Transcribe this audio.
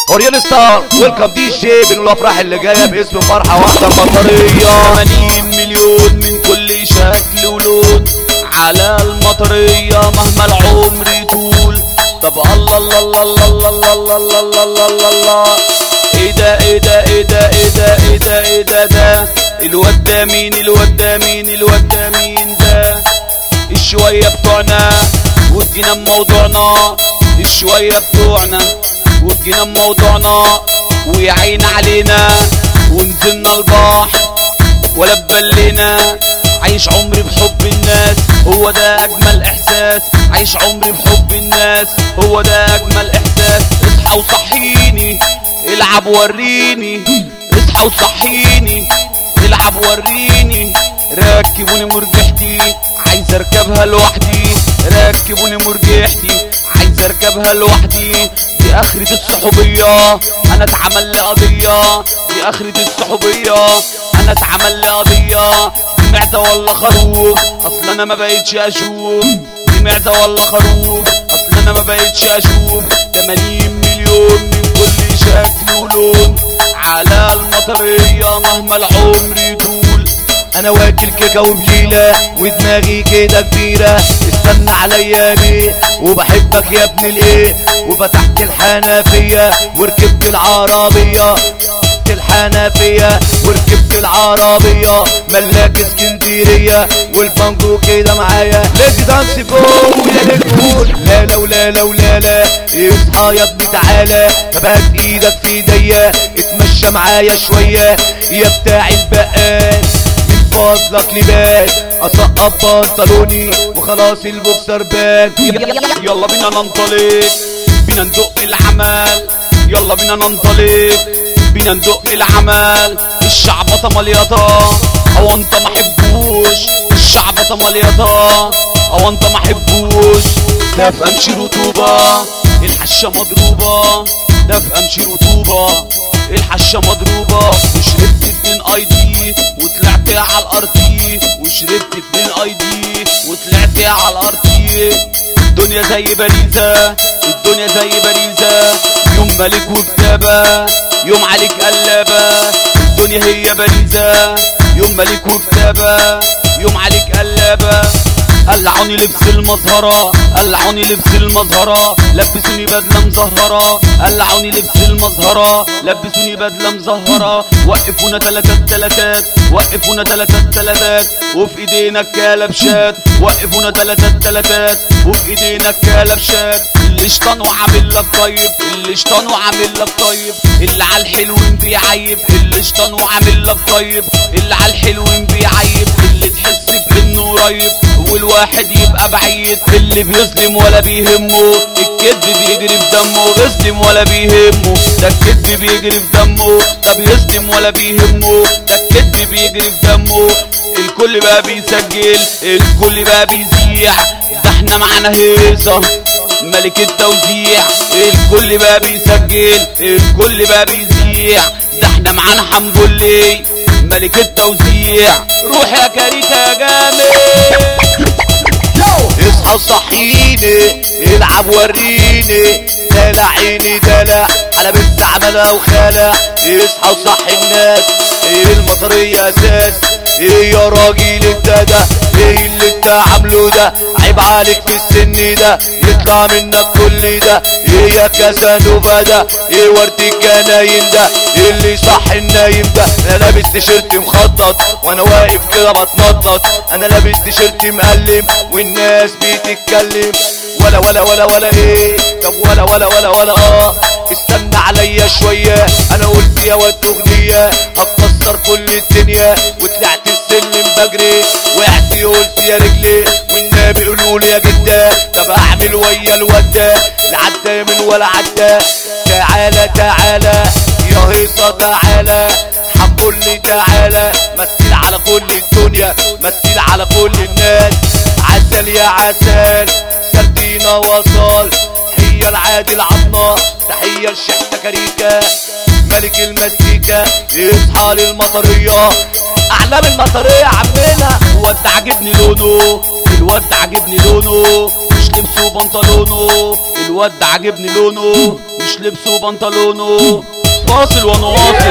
اوريال ستار ويلكم دي جي بين الافراح اللي جايه باسم فرحه واحده المطريه. 80 مليون من كل شكل ولون على المطريه مهما العمر يطول. طب الله الله الله الله الله الله الله الله الله الله. ايه ده ايه ده ايه ده ايه ده ايه ده ايه ده ده الواد ده مين الواد ده مين الواد ده مين ده؟ الشويه بتوعنا وجينا بموضوعنا، الشويه بتوعنا وجينا بموضوعنا، ويا عين علينا ونزلنا البحر ولا ببلنا. عايش عمري بحب الناس هو ده اجمل احساس، عايش عمري بحب الناس هو ده اجمل احساس. اصحى وصحيني العب وريني، اصحى وصحيني العب وريني. ركبوني مرجحتي عايز اركبها لوحدي، ركبوني مرجحتي عايز اركبها لوحدي. دي اخرة الصحوبية انا اتعمل لي قضية، دي اخرة الصحوبية انا اتعمل لي قضية. دي معدة ولا خروف اصل انا ما بقيتش اشوف، دي معدة ولا خروف اصل انا ما بقيتش اشوف. 80 مليون من كل شكل ولون على المطرية مهما العمر يطول. انا واكل كيكه وبليله ودماغي كده كبيره، استنى عليا بيه وبحبك يا ابن الايه. وفتحت الحنفيه وركبت العربيه، الحنفيه وركبت العربيه ملاك اسكندريه والبانجو كده معايا. لازم دانس فوق يا نجول لا لا ولا لا ولا لا. اصحى يا ابني تعالى بهات ايدك في ايديا اتمشى معايا شويه يا بتاع البقال. فضلك لباس اسقط بنطلوني وخلاص البوكسر بان. يلا بينا ننطلق بينا ندق العمل، يلا بينا ننطلق بينا ندق العمل. الشعبطة مليطة او انت ما حبوش، الشعبطة مليطة او انت ما حبوش. ده في امشي رطوبة الحشة مضروبة، ده في امشي رطوبة الحشة مضروبة. وشربت 2 اي دي وطلعت على الارضي، وشربت 2 اي دي وطلعت على الارضي. الدنيا زي باريزة الدنيا زي باريزة، يوم ملك وكتابة يوم عليك قلابة. الدنيا هي باريزة يوم ملك وكتابة يوم عليك قلابة. قلعوني لبس المزهرة قلعوني لبس المزهرة لبسوني بدلة مزهرة، قلعوني لبس المزهرة لبسوني بدلة مزهرة. وقفونا تلاتات وقفونا تلاتات وفي ايدينا الكلبشات، وقفونا تلاتات وفي ايدينا الكلبشات. اللي شطان وعامل لك طيب اللي شطان وعامل لك طيب، اللي على الحلوين بيعيب اللي شطان وعامل لك طيب، اللي على الحلوين بيعيب. اللي تحس بانه قريب والواحد يبقى بعيد، اللي بيظلم ولا بيهمه الكذب بيجري في دمه، بيظلم ولا بيهمه ده الكذب بيجري في دمه. ده بيظلم ولا بيهمه ده الكذب بيجري في دمه. الكل بقى بيسجل الكل بقى بيذيع، ده احنا معانا هيصة ملك التوزيع. الكل بقى بيسجل الكل بقى بيذيع، ده احنا معانا حنبلي ملك التوزيع. روح يا كاريكا يا جامد. اصحى صحيني العب وريني دلع عيني دلع انا بنت عملها وخالع. اصحى وصحي الناس المطرية اساس. ايه يا راجل انت ده ايه اللي انت عامله ده؟ عيب عليك في السن ده يطلع منك كل ده. ايه يا كاسانوفا ده ايه ورد الجناين ده اللي صح النايم ده؟ انا لابس تيشيرت مخطط وانا واقف كده بتنطط، انا لابس تيشيرت مقلم والناس بتتكلم ولا ولا ولا ولا ايه. طب ولا ولا ولا ولا استنى عليا شوية انا قلت يا واد اغنية هتكسر كل الدنيا. وطلعت السلم بجري وقعت قلت يا رجلي والنبي قولوا يا جدة. طب اعمل ويا الواد ده لا عدى يمين ولا عدى. تعالى تعالى يا هيصة تعالى حنبلي تعالى مثل على كل الدنيا مثل على كل الناس. عسل يا عسل سردينا وصال هي العادي العطار. تحية لشحتة كاريكا ملك المزيكا. اصحى للمطرية اعلام المطرية عمنا. الواد ده عاجبني لونه الواد ده عاجبني لونه مش لبسه وبنطلونه، الواد ده عاجبني لونه مش لبسه وبنطلونه، فاصل وانا واصل